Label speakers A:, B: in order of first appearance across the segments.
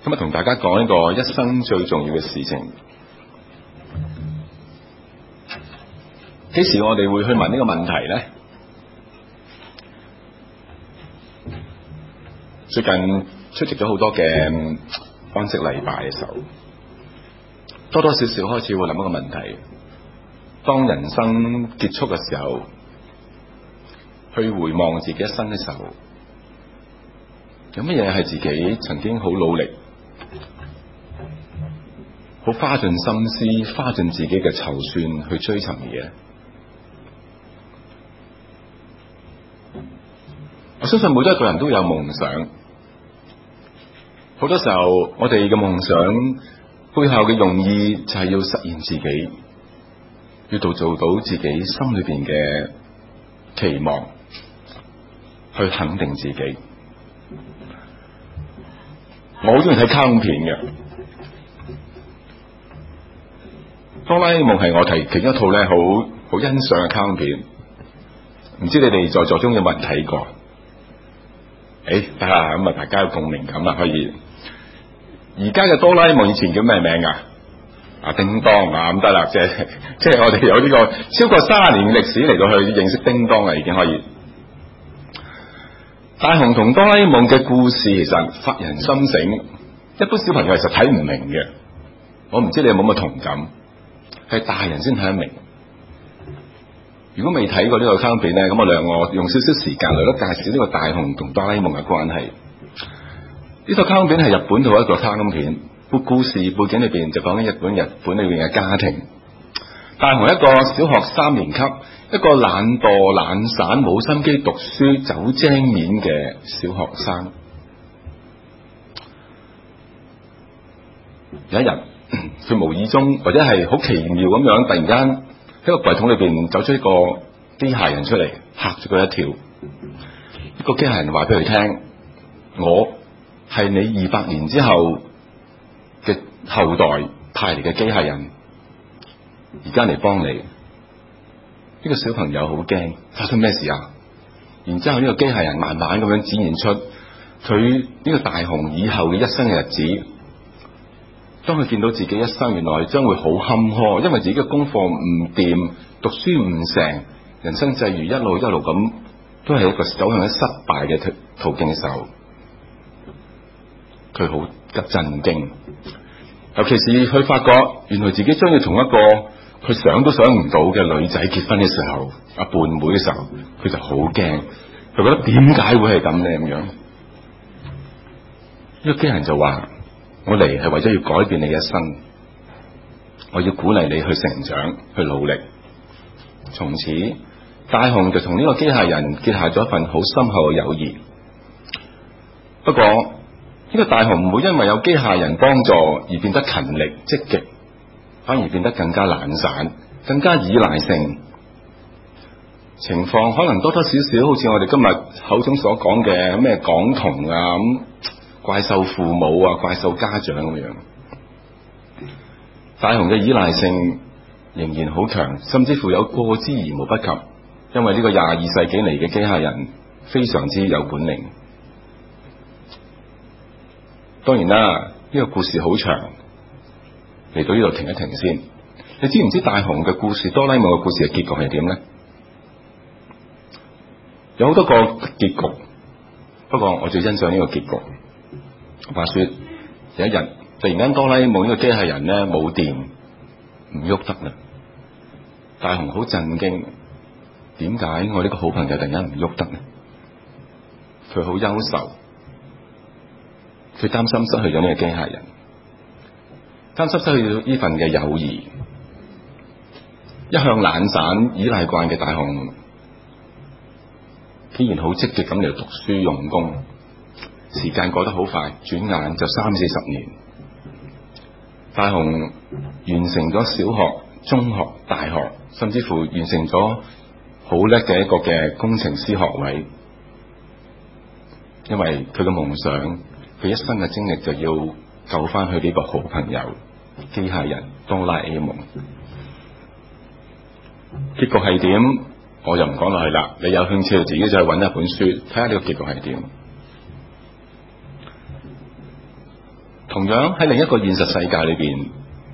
A: 今日同大家講一個一生最重要嘅事情。幾時我哋會去問呢個問題呢？最近出席咗好多嘅安息禮拜嘅時候，多多少少開始會諗一個問題：當人生結束嘅時候，去回望自己一生嘅時候，有乜嘢係自己曾經好努力、好花盡心思、花盡自己嘅籌算去追尋嘅嘢？我相信每一個人都有夢想，好多時候我哋嘅夢想背後嘅用意就係要實現自己，要做到自己心裏邊嘅期望，去肯定自己。我好中意睇卡通片嘅，哆啦 A 夢係我其中一套咧好欣賞嘅卡通片。唔知你哋在座中有冇人睇過？得啦，咁啊大家有共鳴感啦，可以。而家嘅哆啦 A 夢以前叫咩名啊？叮當啊，咁得啦，即係我哋有呢個超過30年嘅歷史嚟到去認識叮當啦，已經可以。大雄同哆啦 A 夢嘅故事其實發人深省，一般小朋友其實睇唔明嘅。我唔知你有冇咁嘅同感，係大人先睇得明。如果未睇過呢個卡通片咧，咁我用少少時間嚟介紹呢個大雄同哆啦 A 夢嘅關係。呢套卡通片係日本嘅一個卡通片，故事背景裏邊就講緊日本裏邊嘅家庭。大雄一個小學3年級，一個懶惰懶散冇心機讀書走精面嘅小學生。有一日，佢無意中或者係好奇妙咁樣，突然間喺個櫃桶裏邊走出一個機械人出嚟，嚇咗佢一跳。一個機械人話俾佢聽：我係你200年之後嘅後代派嚟嘅機械人，而家嚟幫你。呢個小朋友好驚，發生咩事啊？然之後呢個機械人慢慢咁樣展現出佢呢個大雄以後嘅一生嘅日子。當佢見到自己一生原來將會好坎坷，因為自己嘅功課唔掂，讀書唔成，人生際遇一路咁都係一個走向咗失敗嘅途徑嘅時候，佢好震驚。尤其是佢發覺原來自己將要同一個佢想都想唔到嘅女仔結婚嘅時候，伴妹嘅時候，佢就好驚。佢覺得點解會係咁咧？咁樣呢個機械人就話：我嚟係為咗要改變你嘅一生，我要鼓勵你去成長，去努力。從此，大雄就同呢個機械人結下咗一份好深厚嘅友誼。不過呢個大雄唔會因為有機械人幫助而變得勤力積極，反而變得更加懶散，更加依賴性。情況可能多多少少好似我哋今日口中所講嘅咩港童啊咁。怪獸父母啊，怪獸家長咁樣。大雄嘅依賴性仍然好強，甚至乎有過之而無不及。因為呢個22世紀嚟嘅機械人非常之有本領。當然啦，呢個故事好長，嚟到呢度停一停先。你知唔知大雄嘅故事、哆啦 A 夢嘅故事嘅結局係點呢？有好多個結局，不過我最欣賞呢個結局。話說有一日，突然間哆啦 A 夢呢個機械人咧冇電，唔喐得啦。大雄好震驚，點解我呢個好朋友突然間唔喐得呢？佢好憂愁，佢擔心失去咗呢個機械人，擔心失去呢份嘅友誼。一向懶散依賴慣嘅大雄，竟然好積極咁嚟讀書用功。時間過得好快，轉眼就30-40年。大雄完成咗小學、中學、大學，甚至乎完成咗好叻嘅一個嘅工程師學位。因為佢嘅夢想，佢一生嘅精力就要救翻佢呢個好朋友機械人哆啦 A 夢。結局係點，我就唔講落去啦。你有興趣就自己再揾一本書睇下呢個結局係點。 同樣喺另一個現實世界裏邊，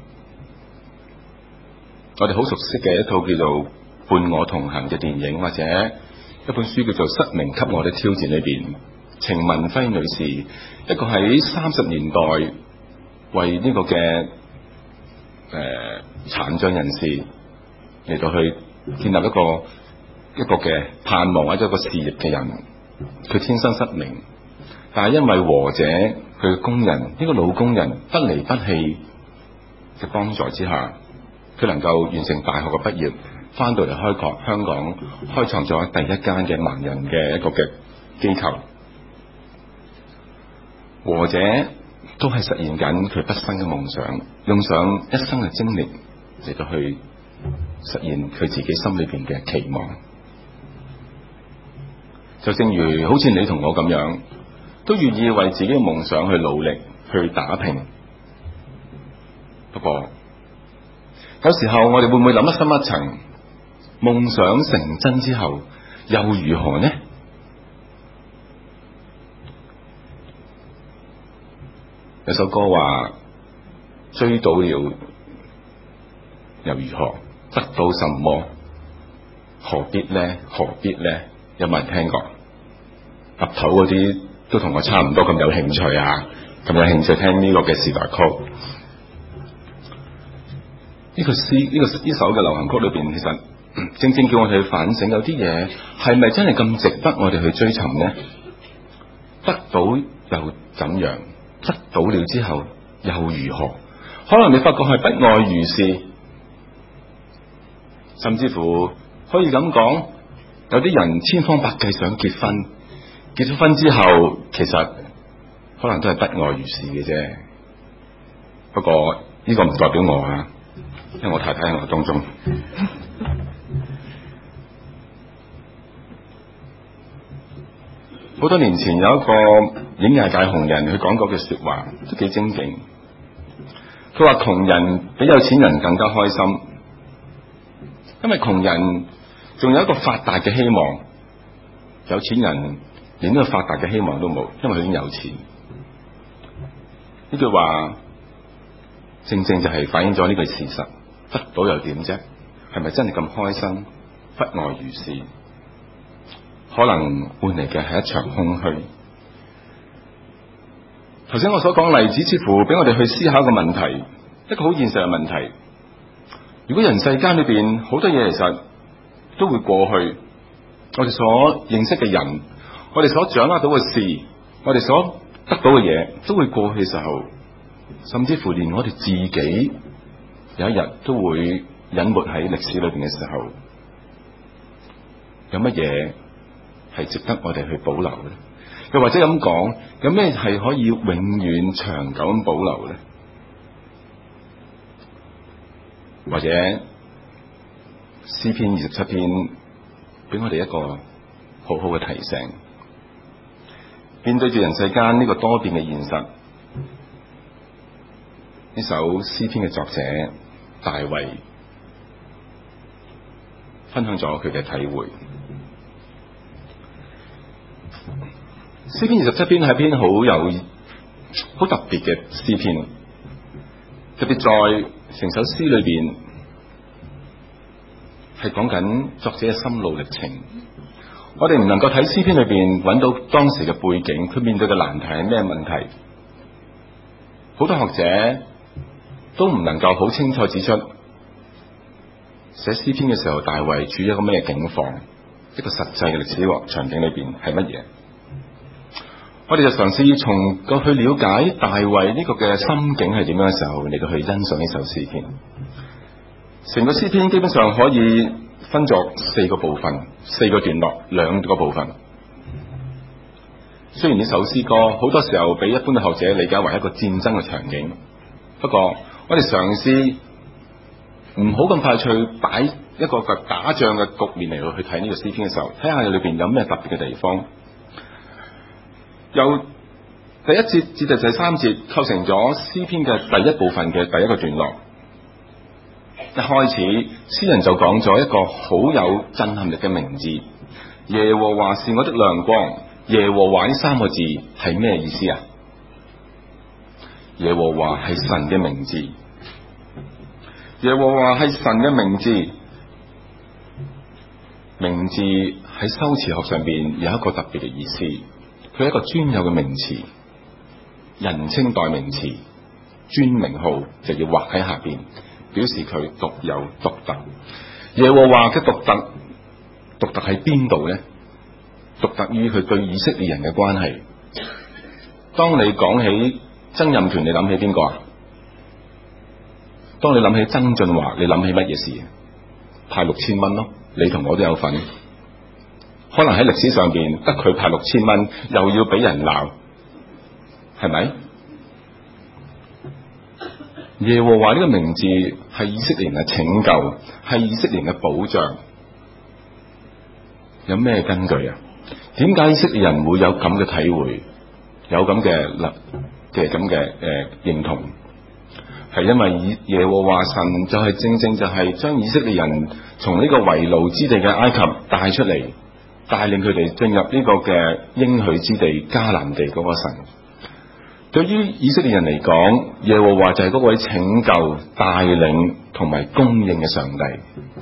A: 我哋好熟悉嘅一套叫做《伴我同行》嘅電影，或者一本書叫做《失明給我的挑戰》裏邊，程文輝女士一個喺30年代為呢個嘅殘障人士嚟到去建立一個嘅盼望或者一個事業嘅人，佢天生失明，但係因為和姐佢嘅工人呢個老工人不離不棄嘅幫助之下，佢能夠完成大學嘅畢業，翻到嚟香港開創咗第一間嘅盲人嘅一個嘅機構。和姐都係實現緊佢畢生嘅夢想，用上一生嘅精力嚟到去實現佢自己心裏邊嘅期望。就正如好似你同我咁樣，都願意為自己嘅夢想去努力去打拼。不過有時候我哋會唔會諗深一層，夢想成真之後又如何呢？有首歌話，追到了又如何，得到什麼，何必呢？何必呢？有冇人聽過？岌頭嗰啲都同我差唔多咁有興趣啊，咁有興趣聽呢個嘅時代曲。呢首嘅流行曲裏邊，其實正正叫我哋去反省，有啲嘢係咪真係咁值得我哋去追尋呢？得到又怎樣？得到了之後又如何？可能你發覺係不外如是，甚至乎可以咁講，有啲人千方百計想結婚，結咗婚之後其實可能都係不外如是嘅啫。不過呢個唔代表我啊，因為我太太喺我當中。好多年前有一個影藝界紅人，佢講過句說話都幾精警。佢話窮人比有錢人更加開心，因為窮人仲有一個發達嘅希望，有錢人連呢個發達嘅希望都冇，因為佢已經有錢。呢句話正正就係反映咗呢個事實，得到又點啫？係咪真係咁開心？不外如是。可能換嚟嘅係一場空虛。頭先我所講嘅例子，似乎俾我哋去思考一個問題，一個好現實嘅問題。如果人世間裏邊好多嘢其實都會過去，我哋所認識嘅人，我哋所掌握到嘅事，我哋所得到嘅嘢都會過去嘅時候，甚至乎連我哋自己有一日都會隱沒喺歷史裏邊嘅時候，有乜嘢係值得我哋去保留咧？又或者咁講，有咩係可以永遠長久咁保留咧？或者詩篇27篇俾我哋一個好好嘅提醒，面對住人世間呢個多變嘅現實，呢首詩篇嘅作者大衛分享咗佢嘅體會。詩篇27篇係一篇好特別嘅詩篇，特別在成首詩裏邊係講緊作者嘅心路歷程。我哋唔能夠睇詩篇裏邊揾到當時嘅背景，佢面對嘅難題係咩問題？好多學者都唔能夠好清楚指出寫詩篇嘅時候，大衛處於一個咩境況，一個實際嘅歷史場景裏邊係乜嘢？我哋就嘗試從過去了解大衛呢個嘅心境係點樣嘅時候，嚟到去欣賞呢首詩篇。成個詩篇基本上可以分作4個部分，4個段落，2個部分。雖然呢首詩歌好多時候俾一般嘅學者理解為一個戰爭嘅場景，不過我哋嘗試唔好咁快脆擺一個打仗嘅局面嚟到去睇呢個詩篇嘅時候，睇下裏邊有咩特別嘅地方。由第1節至到第3節構成咗詩篇嘅第一部分嘅第一個段落。一開始詩人就講咗一個好有震撼力嘅名字，耶和華是我的亮光。耶和華呢3個字係咩意思啊？ 耶和華係神嘅名字，耶和華係神嘅名字。名字喺修辭學上邊有一個特別嘅意思，佢係一個專有嘅名詞，人稱代名詞，專名號就要畫喺下邊，表示佢獨有獨特。耶和華嘅獨特喺邊度呢？獨特於佢對以色列人嘅關係。當你講起曾蔭權，你諗起邊個啊？當你諗起曾俊華，你諗起乜嘢事？派6000蚊咯，你同我都有份。可能喺歷史上邊得佢派6000蚊，又要俾人鬧，係咪？耶和華呢個名字係以色列人嘅拯救，係以色列人嘅保障。有咩根據啊？點解以色列人會有咁嘅體會，有咁嘅認同？係因為耶和華神就係正就係將以色列人從呢個為奴之地嘅埃及帶出嚟，帶領佢哋進入呢個嘅應許之地迦南地嗰個神。對於以色列人嚟講，耶和華就係嗰位拯救、帶領同埋供應嘅上帝。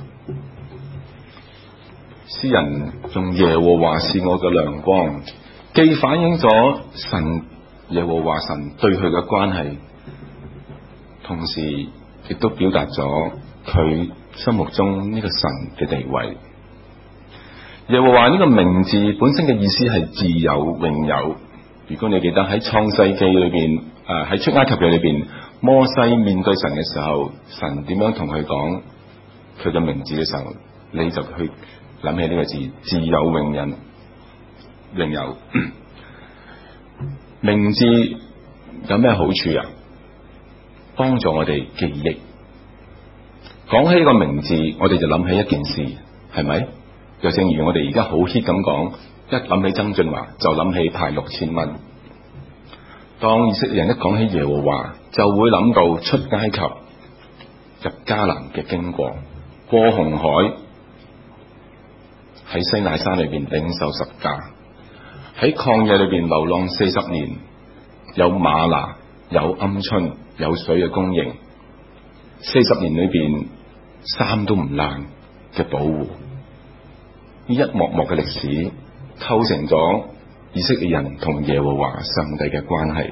A: 詩人用耶和華是我嘅亮光，既反映咗神耶和華神對佢嘅關係，同時亦都表達咗佢心目中呢個神嘅地位。耶和華呢個名字本身嘅意思係自有永有。如果你記得喺創世記裏邊，喺出埃及記裏邊，摩西面對神嘅時候，神點樣同佢講佢嘅名字嘅時候，你就去諗起呢個字，自有永有。名字有咩好處啊？幫助我哋記憶。講起呢個名字，我哋就諗起一件事，係咪？就正如我哋而家好 hit 咁講，一諗起曾俊華就諗起派6000蚊。當以色列人一講起耶和華，就會諗到出埃及、入迦南嘅經過，過紅海，喺西乃山裏邊領受十架，喺曠野裏邊流浪40年，有嗎哪，有鵪鶉，有水嘅供應，40年裏邊衫都唔爛嘅保護。呢一幕幕嘅歷史構成咗以色列人同耶和華上帝嘅關係，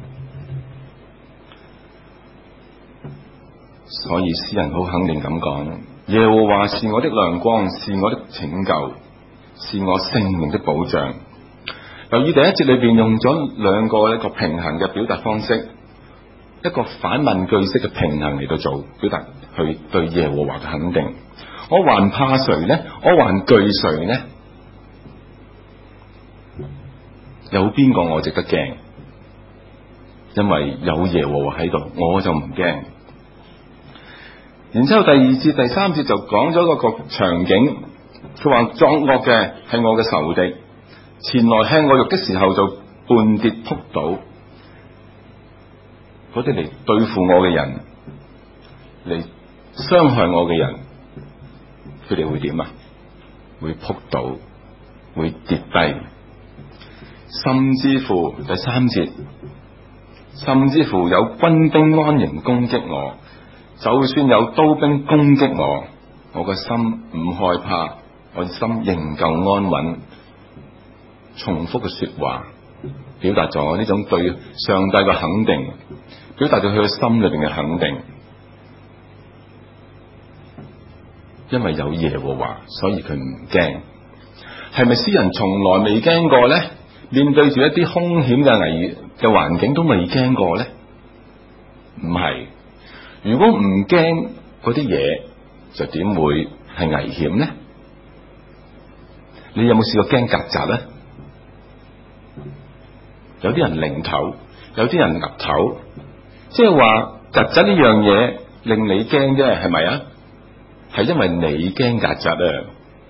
A: 所以詩人好肯定咁講：耶和華是我的亮光，是我的拯救，是我性命的保障。由於第一節裏邊用咗兩個一個平衡嘅表達方式，一個反問句式嘅平衡嚟到做表達佢對耶和華嘅肯定。我還怕誰呢？我還懼誰呢？有邊個我值得驚？因為有耶和華喺度，我就唔驚。然之後第2節、第3節就講咗個場景，佢話作惡嘅係我嘅仇敵，前來吃我肉的時候就絆跌仆倒。嗰啲嚟對付我嘅人，嚟傷害我嘅人，佢哋會點啊？會仆倒，會跌低，甚至乎第3節，甚至乎有軍兵安營攻擊我，就算有刀兵攻擊我，我個心唔害怕，我心仍舊安穩。重複嘅說話，表達咗呢種對上帝嘅肯定，表達咗佢嘅心裏邊嘅肯定。因為有耶和華，所以佢唔驚。係咪詩人從來未驚過呢？面對住一啲兇險嘅危嘅環境都未驚過呢？唔係。如果唔驚嗰啲嘢，就點會係危險呢？你有冇試過驚曱甴呢？有啲人擰頭，有啲人岌頭，即係話曱甴呢樣嘢令你驚啫，係咪啊？係因為你驚曱甴啊，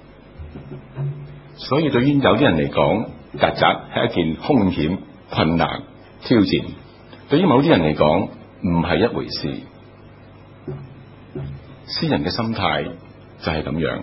A: 所以對於有啲人嚟講，曱甴係一件兇險、困難、挑戰；對於某啲人嚟講，唔係一回事。詩人嘅心態就係咁樣，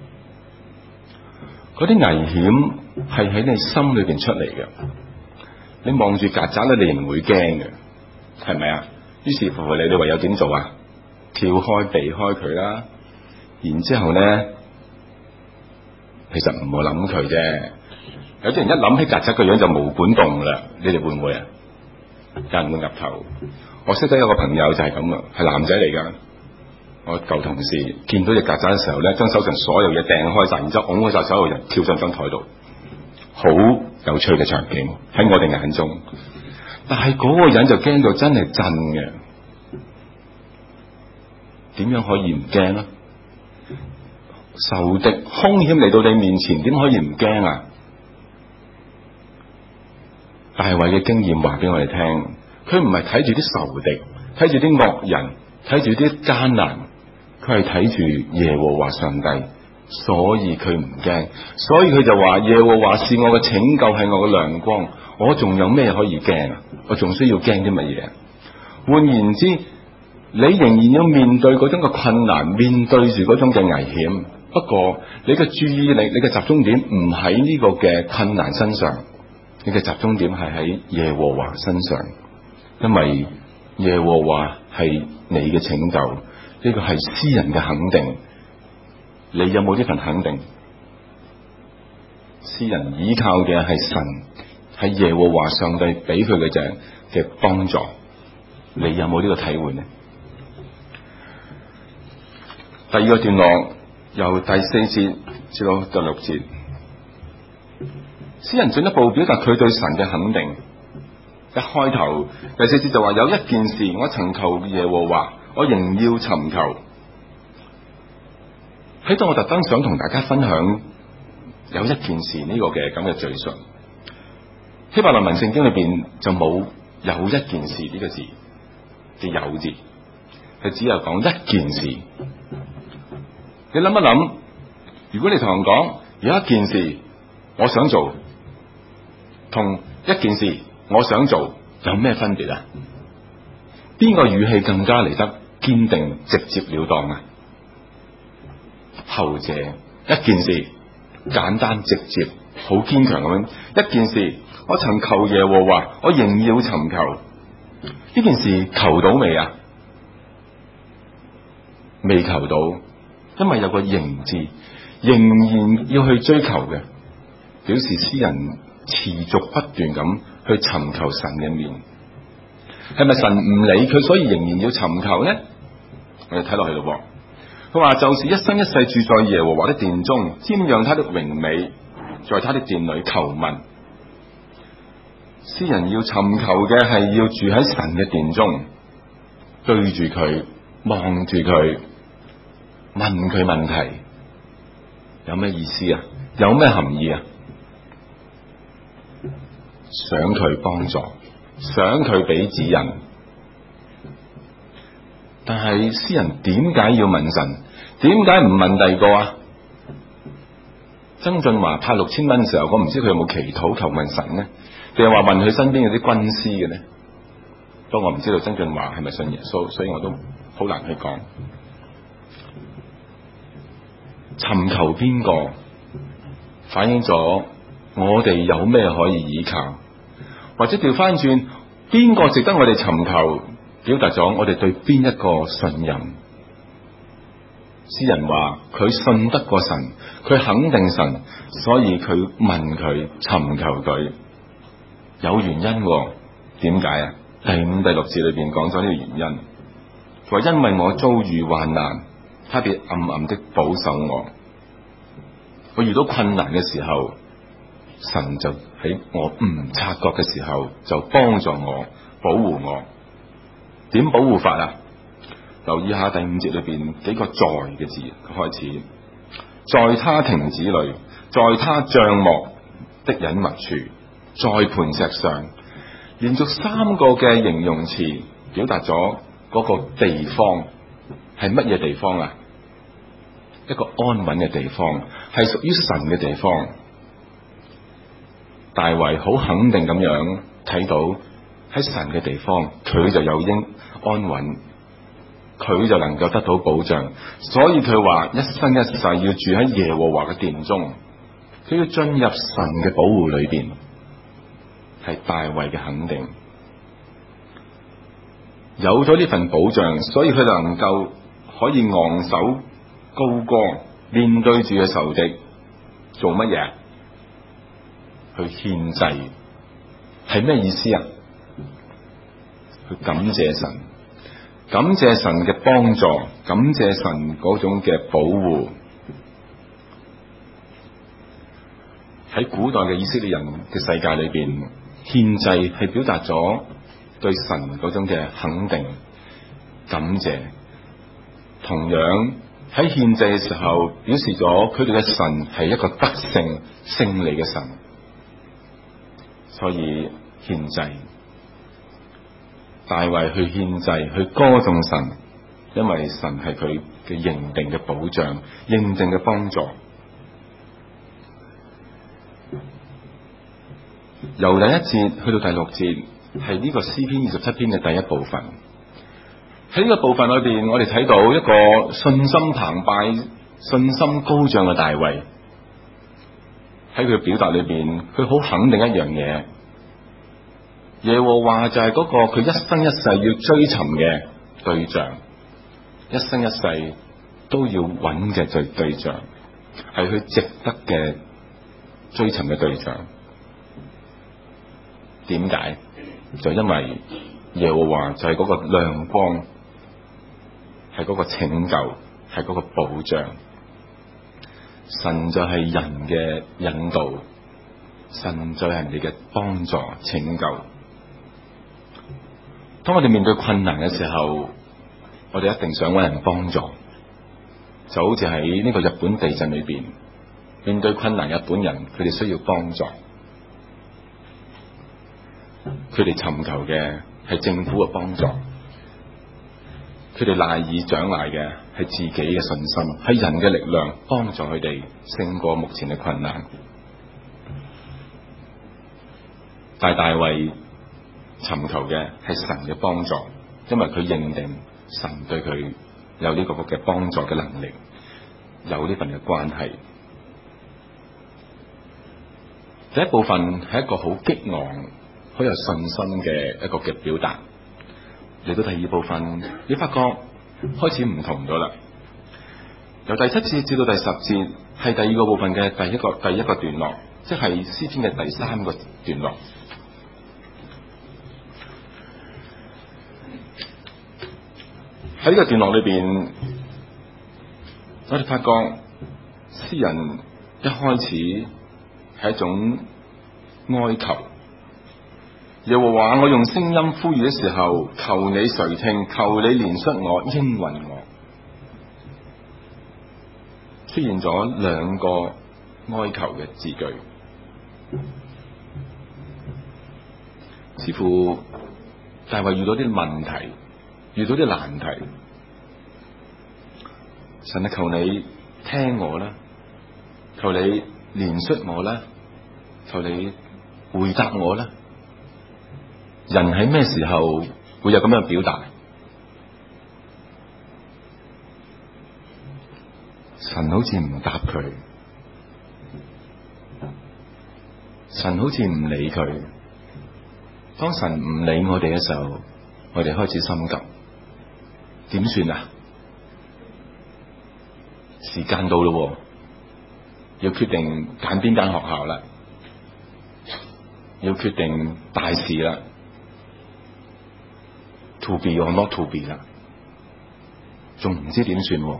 A: 嗰啲危險係喺你心裏邊出嚟嘅。你望住曱甴咧，你唔會驚嘅， 係咪啊？於是乎你唯有點做啊？跳開避開佢啦。然之後咧，其實唔好諗佢啫。有啲人一諗起曱甴個樣就毛管動啦，你哋會唔會啊？有人會岌頭。我識得有個朋友就係咁啊，係男仔嚟噶。我舊同事見到隻曱甴嘅時候咧，將手上所有嘢掟開晒，然之後拱開晒所有人，跳上張台度，好有趣嘅場景喺我哋眼中。但係嗰個人就驚到真係震嘅，點樣可以唔驚啊？仇敵兇險嚟到你面前，點可以唔驚啊？大衛嘅經驗話俾我哋聽，佢唔係睇住啲仇敵，睇住啲惡人，睇住啲艱難，佢係睇住耶和華上帝，所以佢唔驚，所以佢就話耶和華是我嘅拯救，係我嘅亮光，我仲有咩可以驚啊？我仲需要驚啲乜嘢？換言之，你仍然要面對嗰種嘅困難，面對住嗰種嘅危險，不過你嘅注意力，你嘅集中點唔喺呢個嘅困難身上，你嘅集中點係喺耶和華身上，因為耶和華係你嘅拯救，呢個係詩人嘅肯定。你有冇呢份肯定？詩人依靠嘅係神，係耶和華上帝俾佢嘅幫助。你有冇呢個體會呢？第二個段落由第4節至到第6節，詩人進一步表達佢對神嘅肯定。一開頭第4節就話，有一件事我曾求耶和華，我仍要尋求。喺度我特登想同大家分享有一件事呢個嘅咁嘅敘述。希伯來文聖經裏邊就冇有一件事呢個字嘅有字，佢只有講一件事。你諗一諗，如果你同人講有一件事我想做，同一件事我想做有咩分別啊？邊個語氣更加嚟得堅定、直接了當啊？後者，一件事簡單直接，好堅強咁樣。一件事，我曾求耶和華，我仍要尋求。呢件事求到未啊？未求到，因為有個仍字，仍然要去追求嘅，表示詩人持續不斷咁去尋求神嘅面。係咪神唔理佢，所以仍然要尋求呢？我哋睇落去咯。佢話，就是一生一世住在耶和華的殿中，瞻仰他的榮美，在他的殿裏求問。詩人要尋求嘅係要住喺神嘅殿中，對住佢，望住佢，問佢問題，有咩意思啊？有咩含義啊？想佢幫助，想佢俾指引。但係詩人點解要問神？點解唔問第二個啊？曾俊華派6000蚊嘅時候，我唔知佢有冇祈禱求問神呢？定係話問佢身邊嗰啲軍師嘅呢？不過我唔知道曾俊華係咪信耶穌，所以我都好難去講。尋求邊個，反映咗我哋有咩可以依靠，或者調翻轉，邊個值得我哋尋求？表達咗我哋對邊一個信任。詩人話佢信得過神，佢肯定神，所以佢問佢，尋求佢，有原因。點解啊？第5、第6節裏邊講咗呢個原因。佢話因為我遭遇患難，他必暗暗的保守我。我遇到困難嘅時候，神就喺我唔察覺嘅時候就幫助我，保護我。點保護法啊？留意下第5節裏邊幾個在嘅字開始，在他亭子裏，在他帳幕的隱密處，在磐石上，連續3個嘅形容詞表達咗嗰個地方係乜嘢地方啊？一個安穩嘅地方，係屬於神嘅地方。大衛好肯定咁樣睇到喺神嘅地方，佢就有安穩，佢就能夠得到保障。所以佢話一生一世要住喺耶和華嘅殿中，佢要進入神嘅保護裏邊，係大衛嘅肯定。 有咗呢份保障，所以佢能夠可以昂首高歌，面對住嘅仇敵，做乜嘢？去獻祭，係咩意思啊？去感謝神，感謝神嘅幫助，感謝神嗰種嘅保護。喺古代嘅以色列人嘅世界裏邊，獻祭係表達咗對神嗰種嘅肯定、感謝。同樣喺獻祭嘅時候，表示咗佢哋嘅神係一個得勝、勝利嘅神，所以獻祭。大衛去獻祭，去歌頌神，因為神係佢嘅認定嘅保障、認定嘅幫助。由第一節去到第六節，係呢個詩篇27篇嘅第一部分。喺呢個部分裏邊，我哋睇到一個信心澎湃、信心高漲嘅大衛。喺佢嘅表達裏邊，佢好肯定一樣嘢。耶和華就係嗰個佢一生一世要追尋嘅對象，一生一世都要揾嘅對象，係佢值得嘅追尋嘅對象。點解？就因為耶和華就係嗰個亮光，係嗰個拯救，係嗰個保障。神就係人嘅引導，神就係人哋嘅幫助、拯救。當我哋面對困難嘅時候，我哋一定想揾人幫助，就好似喺呢個日本地震裏邊，面對困難，日本人佢哋需要幫助，佢哋尋求嘅係政府嘅幫助，佢哋賴以長賴嘅係自己嘅信心，係人嘅力量幫助佢哋勝過目前嘅困難。但大衛尋求嘅係神嘅幫助，因為佢認定神對佢有呢個嘅幫助嘅能力，有呢份嘅關係。第一部分係一個好激昂、好有信心嘅一個嘅表達。嚟到第二部分，你發覺開始唔同咗啦。由第7節至到第10節係第二個部分嘅第一個段落，即係詩篇嘅第3個段落。喺呢個段落裏邊，我哋發覺詩人一開始係一種哀求。耶和華，我用聲音呼籲嘅時候，求你垂聽，求你憐恤我，應允我。出現咗兩個哀求嘅字句，似乎大衛遇到啲問題，遇到啲難題。神啊，求你聽我啦，求你憐恤我啦，求你回答我啦。人喺咩時候會有咁樣表達？神好似唔答佢，神好似唔理佢。當神唔理我哋嘅時候，我哋開始心急，點算啊？時間到咯，要決定揀邊間學校啦，要決定大事啦。To be or not to be 啦，仲唔知點算？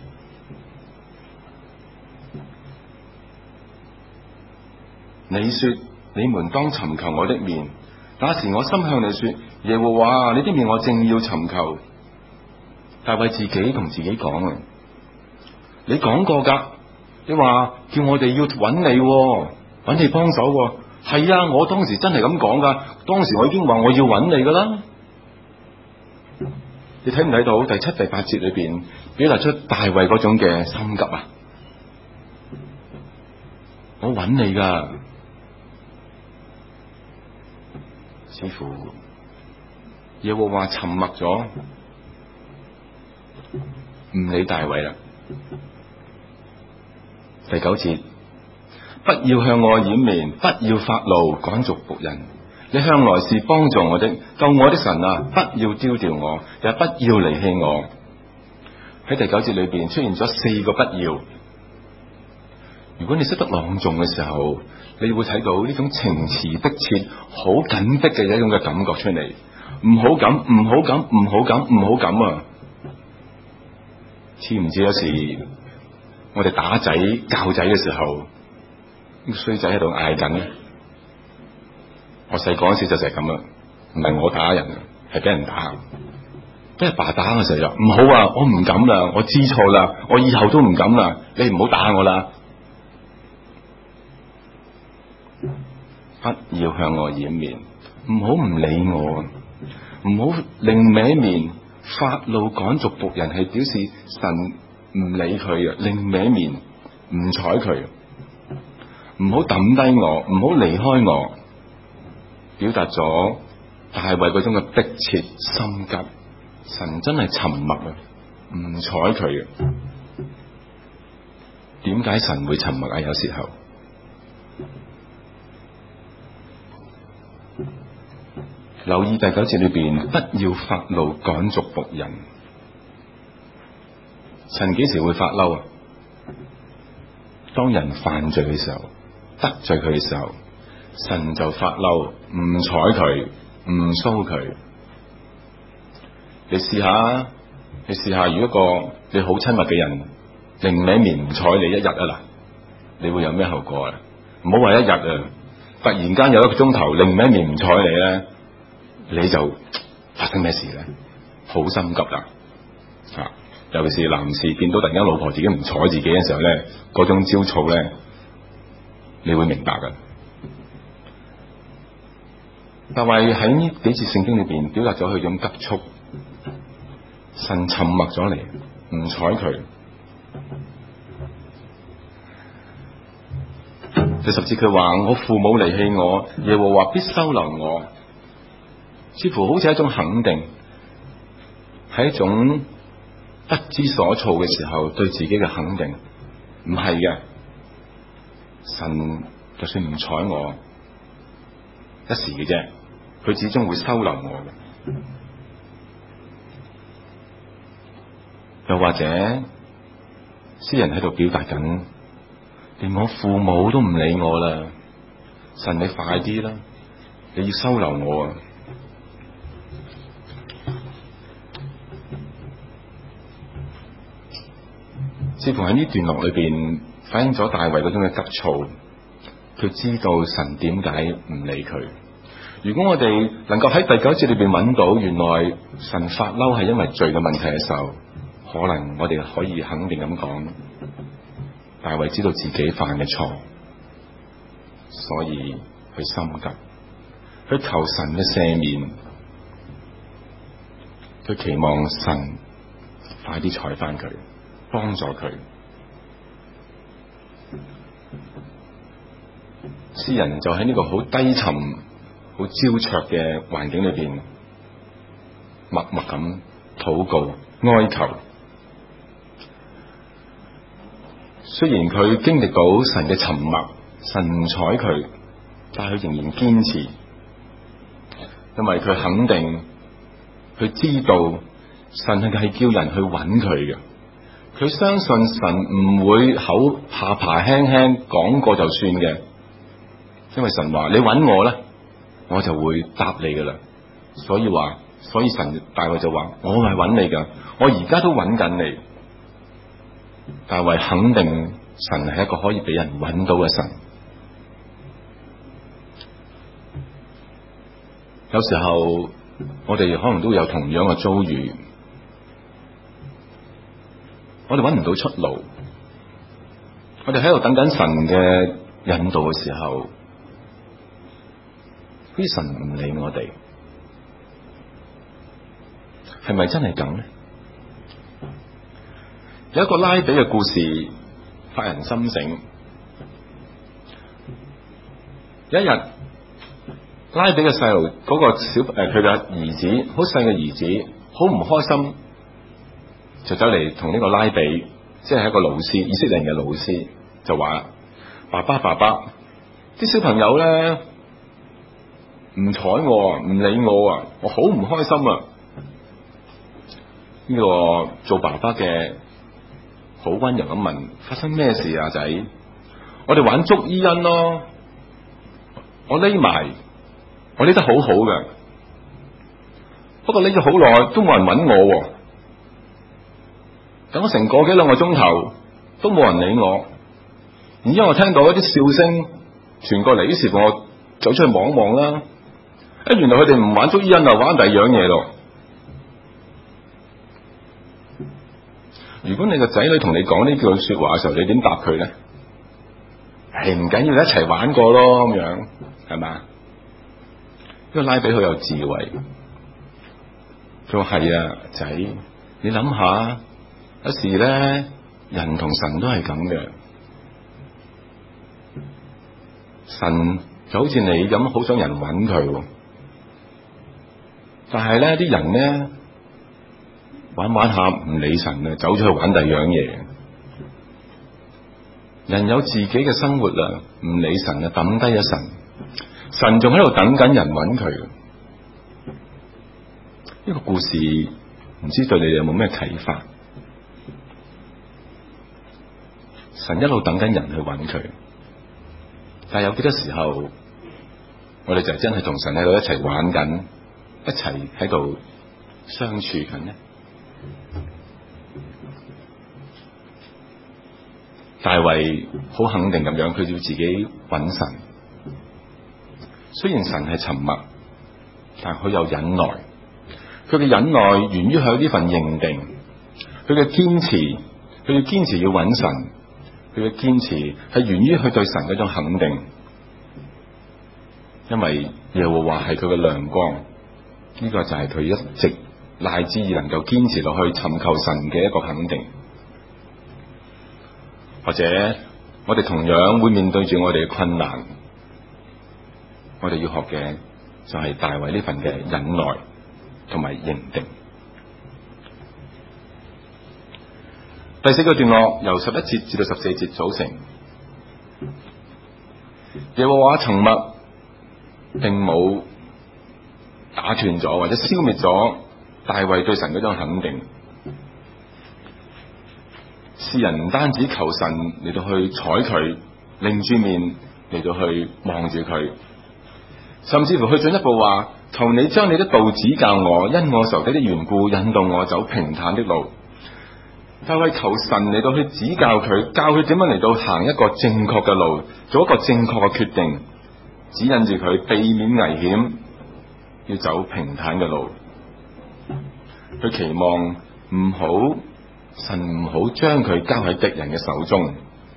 A: 你說你們當尋求我的面，那時我心向你說：耶和華，你的面我正要尋求。大衛自己同自己講啊，你講過噶，你話叫我哋要揾你，揾你幫手。係啊，我當時真係咁講噶，當時我已經話我要揾你噶啦。你睇唔睇到第7、第8節裏邊表達出大衛嗰種嘅心急啊？我揾你噶，似乎耶和華沉默咗，唔理大衛啦。第9節，不要向我掩面，不要發怒趕逐僕人， 你向來是幫助我的，救我的神啊，不要丟掉我，也不要離棄我。喺第9節裏邊出現咗4個不要。如果你識得朗誦嘅時候，你會睇到呢種情詞迫切、好緊迫嘅一種嘅感覺出嚟。唔好咁，唔好咁，唔好咁，唔好咁啊！知唔知有時我哋打仔教仔嘅時候，個衰仔喺度嗌緊咧。我細個嗰時就成日咁啦，唔係我打人，係俾人打。俾阿爸打嘅時候就唔好啊！我唔敢啦，我知錯啦，我以後都唔敢啦，你唔好打我啦。不要向我掩面，唔好唔理我，唔好另歪面。發怒趕逐僕人係表示神唔理佢啊，另歪面唔睬佢，唔好抌低我，唔好離開我，表達咗大衛嗰種嘅迫切心急。神真係沉默啊，唔睬佢啊。點解神會沉默啊？有時候留意第9節裏邊，不要發怒趕逐僕人。神幾時會發嬲啊？當人犯罪嘅時候，得罪佢嘅時候，神就發嬲，唔睬佢，唔騷佢。你試下，如果個你好親密嘅人另一面唔睬你一日啊嗱，你會有咩後果啊？唔好話一日啊，突然間有1個鐘頭另一面唔睬你咧，你就發生咩事咧？好心急啦！尤其是男士見到突然間老婆自己唔睬自己嘅時候咧，嗰種焦躁咧，你會明白噶。但係喺呢幾節聖經裏邊表達咗佢種急促，神沉默咗嚟，唔睬佢。第10節佢話：我父母離棄我，耶和華必收留我。似乎好似一種肯定，係一種不知所措嘅時候對自己嘅肯定。唔係嘅，神就算唔睬我一時嘅啫，佢始終會收留我嘅。又或者詩人喺度表達緊，連我父母都唔理我啦，神你快啲啦，你要收留我啊！似乎喺呢段落裏邊反映咗大衛嗰種嘅急躁，佢知道神點解唔理佢。如果我哋能夠喺第9節裏邊揾到原來神發嬲係因為罪嘅問題嘅時候，可能我哋可以肯定咁講，大衛知道自己犯嘅錯，所以佢心急，佢求神嘅赦免，佢期望神快啲睬翻佢，幫助佢。詩人就喺呢個好低沉、好焦灼嘅環境裏邊，默默咁禱告、哀求。雖然佢經歷到神嘅沉默，神唔睬佢，但係佢仍然堅持，因為佢肯定，佢知道神係叫人去揾佢嘅。佢相信神唔會口下爬輕輕講過就算嘅，因為神話你揾我咧，我就會答你噶啦。所以神大衛就話：我係揾你噶，我而家都揾緊你。大衛肯定神係一個可以俾人揾到嘅神。有時候我哋可能都有同樣嘅遭遇，我哋揾唔到出路，我哋喺度等緊神嘅引導嘅時候，好似神唔理我哋，係咪真係咁咧？有一個拉比嘅故事發人心醒。有一日，拉比嘅細路嗰個佢嘅兒子，好細嘅兒子，好唔開心，就走嚟同呢個拉比，即係一個老師，以色列人嘅老師，就話：爸爸，啲小朋友咧唔睬我啊，唔理我啊，我好唔開心啊！呢個做爸爸嘅好溫柔咁問：發生咩事啊，仔？我哋玩捉伊恩咯，我匿埋，我匿得好好嘅，不過匿咗好耐都冇人揾我喎，等咗成個幾兩個鐘頭都冇人理我，然之後我聽到一啲笑聲傳過嚟，於是我走出去望一望啦，原來佢哋唔玩捉伊恩啊，玩第二樣嘢咯。如果你個仔女同你講呢句說話嘅時候，你點答佢咧？唔緊要，一齊玩過咯，咁樣係嘛？呢個拉比好有智慧，佢話係啊，仔，你諗下，有時咧人同神都係咁嘅，神就好似你咁，好想人揾佢，但係咧啲人咧玩玩下唔理神啊，走咗去玩第二樣嘢。人有自己嘅生活啦，唔理神啊，抌低咗神，神仲喺度等緊人揾佢。呢個故事唔知對你哋有冇咩啟發？神一路等緊人去揾佢，但係有幾多時候我哋就真係同神喺度一齊玩緊，一齊喺度相處緊呢？大衛好肯定咁樣，佢要自己揾神。雖然神係沉默，但佢有忍耐。佢嘅忍耐源於佢呢份認定，佢嘅堅持，佢要堅持要揾神。佢嘅堅持係源於佢對神嗰種肯定，因為耶和華係佢嘅亮光。呢個就係佢一直乃至能夠堅持落去尋求神嘅一個肯定。或者我哋同樣會面對住我哋嘅困難，我哋要學嘅就係大衛呢份嘅忍耐同埋認定。第4個段落由11節至到14節組成。耶和華沉默，並冇打斷咗或者消滅咗大衛對神嗰種肯定。詩人唔單止求神嚟到去睬佢，擰住面嚟到去望住佢，甚至乎佢進一步話：求你將你的道指教我，因我仇敵的緣故，引導我走平坦的路。大衛求神嚟到去指教佢，教佢點樣嚟到行一個正確嘅路，做一個正確嘅決定，指引住佢避免危險，要走平坦嘅路。佢期望神唔好將佢交喺敵人嘅手中。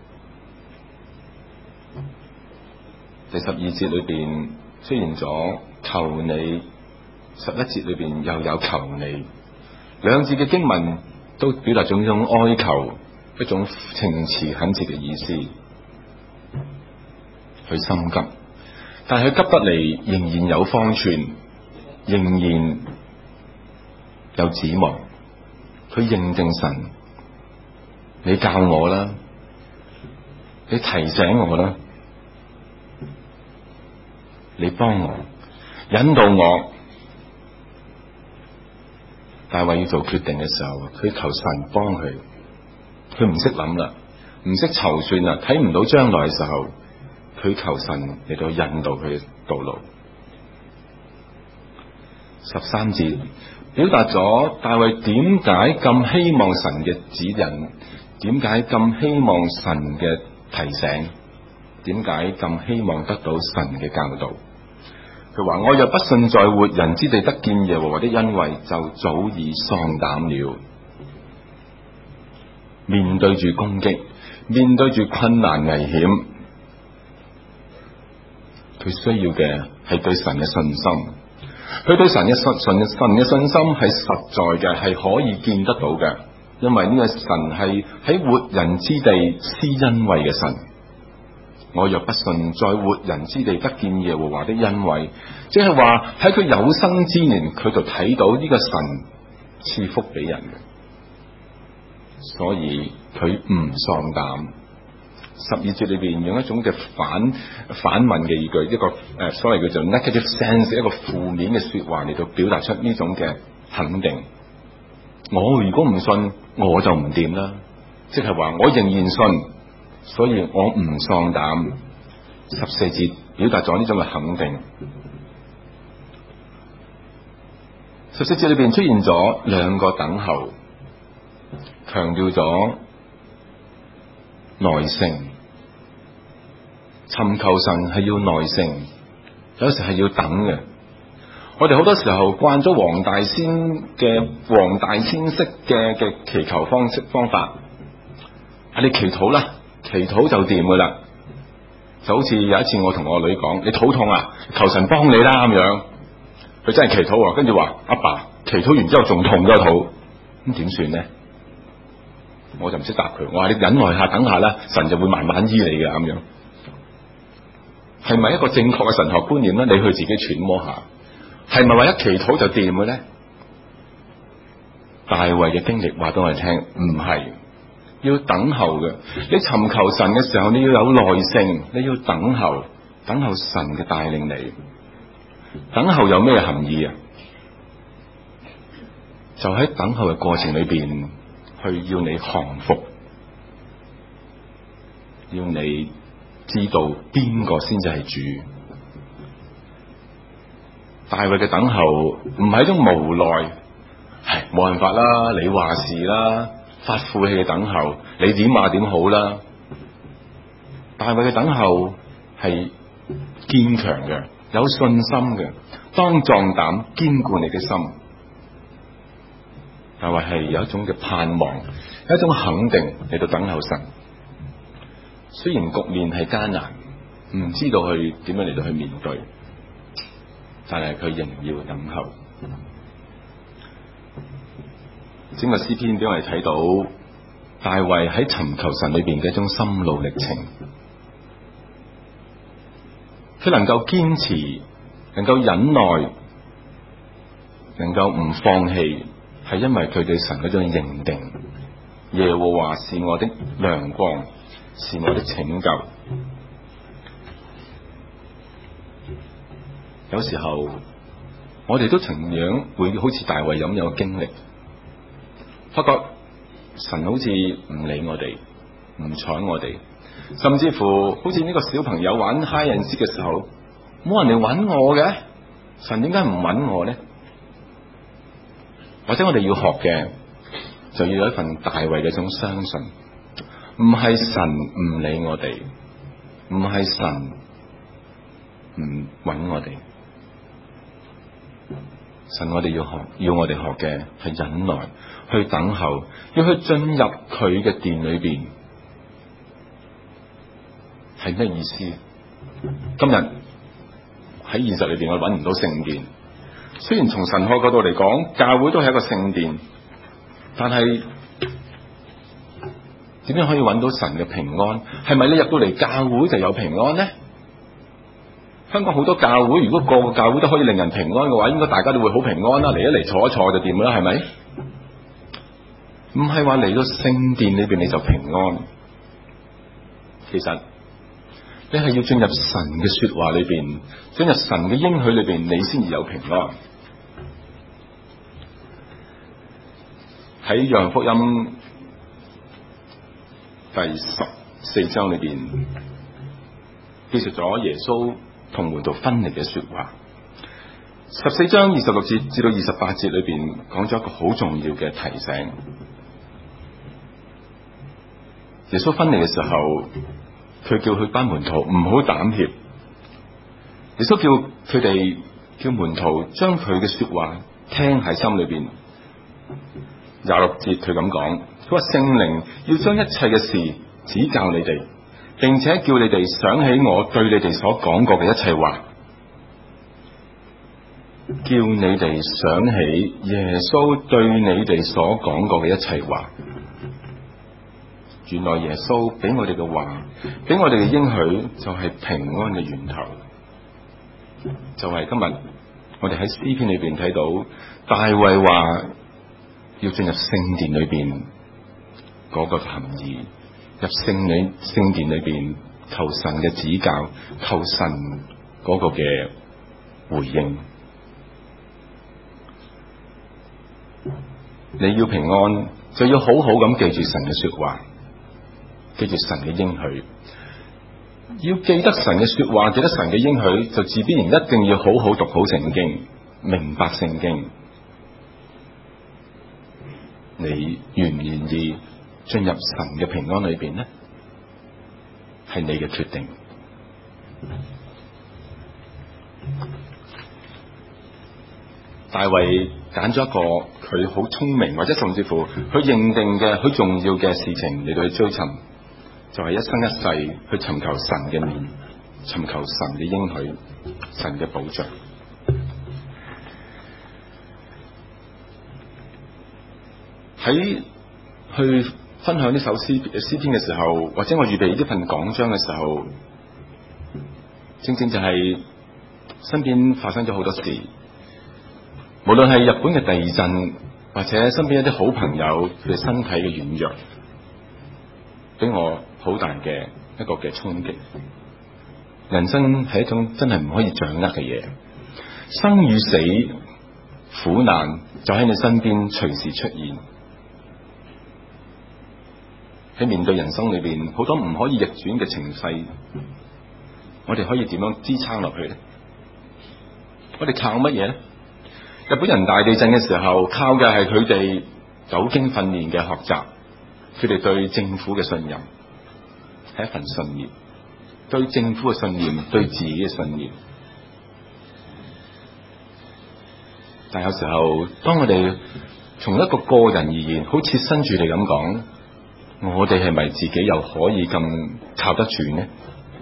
A: 第12節裏邊出現咗求你，11節裏邊又有求你，兩字嘅經文都表達咗一種哀求，一種情詞懇切嘅意思。佢心急，但係佢急得嚟仍然有方寸，仍然有指望。佢認定神，你教我啦，你提醒我啦，你幫我引導我。大衛要做決定嘅時候，佢求神幫佢，佢唔識諗啦，唔識籌算啦，睇唔到將來嘅時候，佢求神嚟到引導佢嘅道路。13節表達咗大衛點解咁希望神嘅指引，點解咁希望神嘅提醒，點解咁希望得到神嘅教導。佢話：我若不信在活人之地得見耶和華的恩惠，就早已喪膽了。面對住攻擊，面對住困難危險，佢需要嘅係對神嘅信心。佢對神嘅信心係實在嘅，係可以見得到嘅，因為呢個神係喺活人之地施恩惠嘅神。我若不信在活人之地得見耶和華的恩惠，即係話喺佢有生之年，佢就睇到呢個神賜福俾人嘅，所以佢唔喪膽， 12節裏邊用一種嘅反問嘅語句，一個所謂叫做 negative sense， 一個負面嘅說話嚟到表達出呢種嘅肯定。我如果唔信，我就唔掂啦，即係話我仍然信，所以我唔喪膽。14節表達咗呢種嘅肯定。14節裏邊出現咗兩個等候，強調咗耐性。尋求神係要耐性，有時係要等嘅。我哋好多時候慣咗黃大仙式嘅祈求方法，你祈禱啦，祈禱就掂噶啦。就好似有一次我同我女講，你肚痛啊，求神幫你啦咁樣。佢真係祈禱，跟住話阿爸，祈禱完之後仲痛個肚，咁點算呢？我就唔識答佢，我話你忍耐下，等下啦，神就會慢慢醫你嘅咁樣。係咪一個正確嘅神學觀念咧？你去自己揣摩下，係咪話一祈禱就掂嘅咧？大衛嘅經歷話俾我哋聽，唔係，要等候嘅。你尋求神嘅時候，你要有耐性，你要等候神嘅帶領你。等候有咩含義啊？就喺等候嘅過程裏邊，去要你降服，要你知道邊個先至係主。大衛嘅等候唔係一種無奈，係冇辦法啦，你話事啦，發晦氣嘅等候，你點話點好啦。大衛嘅等候係堅強嘅，有信心嘅，當壯膽，堅固你嘅心。大衛係有一種嘅盼望，有一種肯定嚟到等候神。雖然局面係艱難，唔知道去點樣嚟到去面對，但係佢仍然要等候。整個詩篇俾我哋睇到大衛喺尋求神裏邊嘅一種心路歷程。佢能夠堅持，能夠忍耐，能夠唔放棄，係因為佢對神嗰種認定。耶和華是我的亮光，是我的拯救。有時候我哋都同樣會好似大衛咁有經歷，發覺神好似唔理我哋，唔睬我哋，甚至乎好似呢個小朋友玩嗨人絲嘅時候，冇人嚟揾我嘅，神點解唔揾我呢？或者我哋要學嘅，就要有一份大衛嘅一種相信，唔係神唔理我哋，唔係神唔揾我哋。神我哋要我哋學嘅係忍耐，去等候，要去進入佢嘅殿裏邊，係咩意思？今日喺現實裏邊我揾唔到聖殿，雖然從神學角度嚟講，教會都係一個聖殿，但係點樣可以揾到神嘅平安？係咪你入到嚟教會就有平安呢？香港好多教會，如果個個教會都可以令人平安嘅話，應該大家都會好平安啦。嚟一嚟坐一坐就掂啦，係咪？唔係話嚟到聖殿裏邊你就平安。其實你係要進入神嘅說話裏邊，進入神嘅應許裏邊，你先至有平安。喺約翰福音第14章裏邊，記述咗耶穌同門徒分離嘅說話。14章26節至到28節裏邊講咗一個好重要嘅提醒。耶穌分離嘅時候，佢叫佢班門徒唔好膽怯。耶穌叫門徒將佢嘅說話聽喺心裏邊。26節佢咁講，佢話聖靈要將一切嘅事指教你哋，並且叫你哋想起我對你哋所講過嘅一切話，叫你哋想起耶穌對你哋所講過嘅一切話。原來耶穌俾我哋嘅話，俾我哋嘅應許就係平安嘅源頭，就係今日我哋喺詩篇裏邊睇到大衛話要進入聖殿裏邊嗰個含義， 入聖殿裏邊求神嘅指教，求神嗰個嘅回應。你要平安，就要好好咁記住神嘅說話，記住神嘅應許。要記得神嘅說話，記得神嘅應許，就自必然一定要好好讀好聖經，明白聖經。你願唔願意進入神嘅平安裏邊呢？係你嘅決定。大衛揀咗一個佢好聰明，或者甚至乎佢認定嘅好重要嘅事情嚟到去追尋，就係一生一世去尋求神嘅面，尋求神嘅應許，神嘅保障。喺去分享呢首詩篇嘅時候，或者我預備呢份講章嘅時候，正正就係身邊發生咗好多事，無論係日本嘅地震，或者身邊一啲好朋友佢身體嘅軟弱，俾我好大嘅一個嘅衝擊。人生係一種真係唔可以掌握嘅嘢，生與死、苦難就喺你身邊隨時出現。喺面對人生裏邊好多唔可以逆轉嘅情勢，我哋可以點樣支撐落去呢？我哋靠乜嘢呢？日本人大地震嘅時候，靠嘅係佢哋久經訓練嘅學習，佢哋對政府嘅信任，係一份信念，對政府嘅信念，對自己嘅信念。但有時候，當我哋從一個個人而言，好切身處地咁講，我哋係咪自己又可以咁靠得住呢？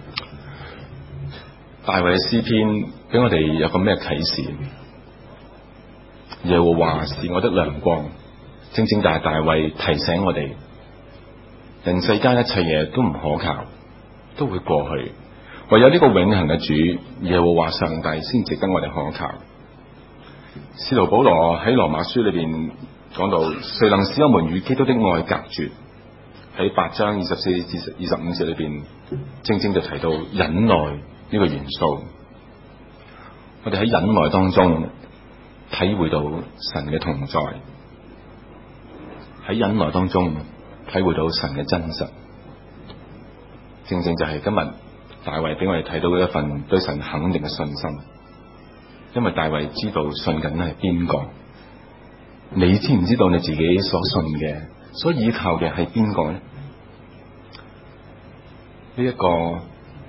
A: 大衛嘅詩篇俾我哋有個咩啟示？耶和華是我的亮光，正正就係大衛提醒我哋，人世間一切嘢都唔可靠，都會過去，唯有呢個永恆嘅主耶和華上帝先值得我哋可靠。使徒保羅喺羅馬書裏邊講到，誰能使我們與基督的愛隔絕？喺8章24至25節裏邊，正正就提到忍耐呢個元素。我哋喺忍耐當中體會到神嘅同在，喺忍耐當中體會到神嘅真實。正正就係今日大衛俾我哋睇到嘅一份對神肯定嘅信心。因為大衛知道信緊係邊個，你知唔知道你自己所信嘅、所依靠嘅係邊個呢？呢一個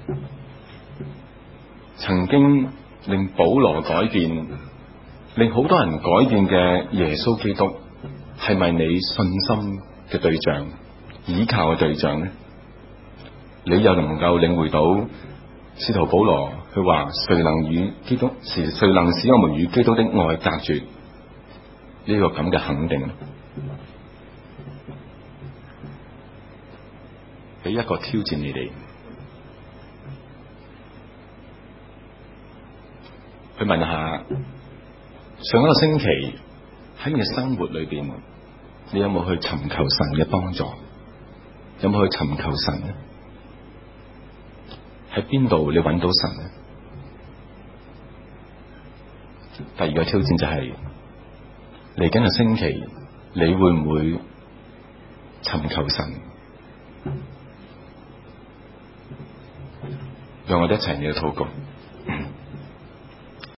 A: 曾經令保羅改變、令好多人改變嘅耶穌基督，係咪你信心嘅對象、依靠嘅對象呢？你又能夠領會到使徒保羅佢話，誰能使我們與基督的愛隔絕？呢個咁嘅肯定，俾一個挑戰你哋，去問下上一個星期喺你嘅生活裏邊，你有冇去尋求神嘅幫助？有冇去尋求神呢？喺邊度你揾到神呢？第二個挑戰就係嚟緊個星期，你會唔會尋求神？讓我哋一齊嚟禱告。